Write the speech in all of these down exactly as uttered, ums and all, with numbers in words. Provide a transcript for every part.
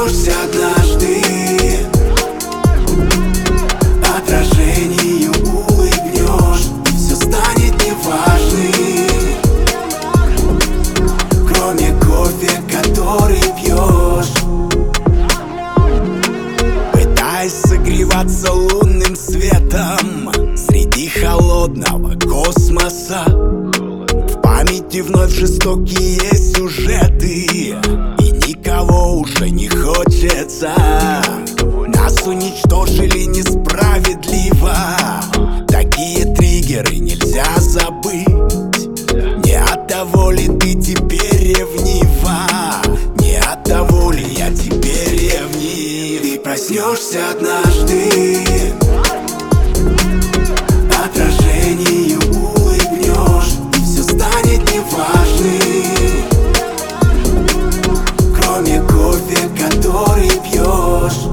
проснешься однажды, отражению улыбнешь, и все станет неважным, кроме кофе, который пьешь. Пытаясь согреваться лунным светом среди холодного космоса, в памяти вновь жестокие сюжеты, и никого уже не хочется. Нас уничтожили несправедливо, такие триггеры нельзя забыть. Не от того ли ты теперь ревнива, не от того ли я теперь ревнив. Ты проснешься однажды, отражению улыбнешь, и все станет неважным, кроме кофе, который пьешь.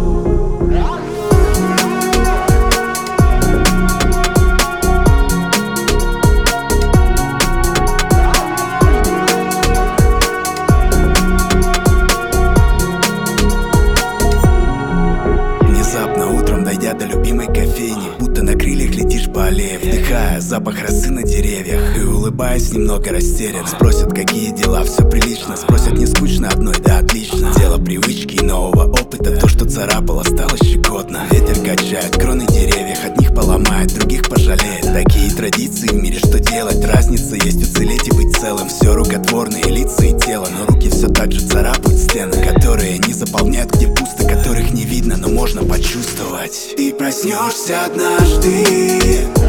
Внезапно утром, дойдя до любимой кофейни, будто на крыльях летишь по аллее, вдыхая запах росы на деревьях и улыбаясь немного растерянно. Спросят, какие дела, все прилично. Спросят, не скучно одной, да отлично. Дело привычки и нового опыта, то, что царапало, стало щекотно. Ветер качает кроны деревьев, от них поломает, других пожалеет. Такие традиции в мире, что делать? Разница есть уцелеть и быть целым. Все рукотворные лица и тело, но руки все так же царапают стены, которые не заполняют, где пусто, которых не видно, но можно почувствовать. Ты проснешься однажды,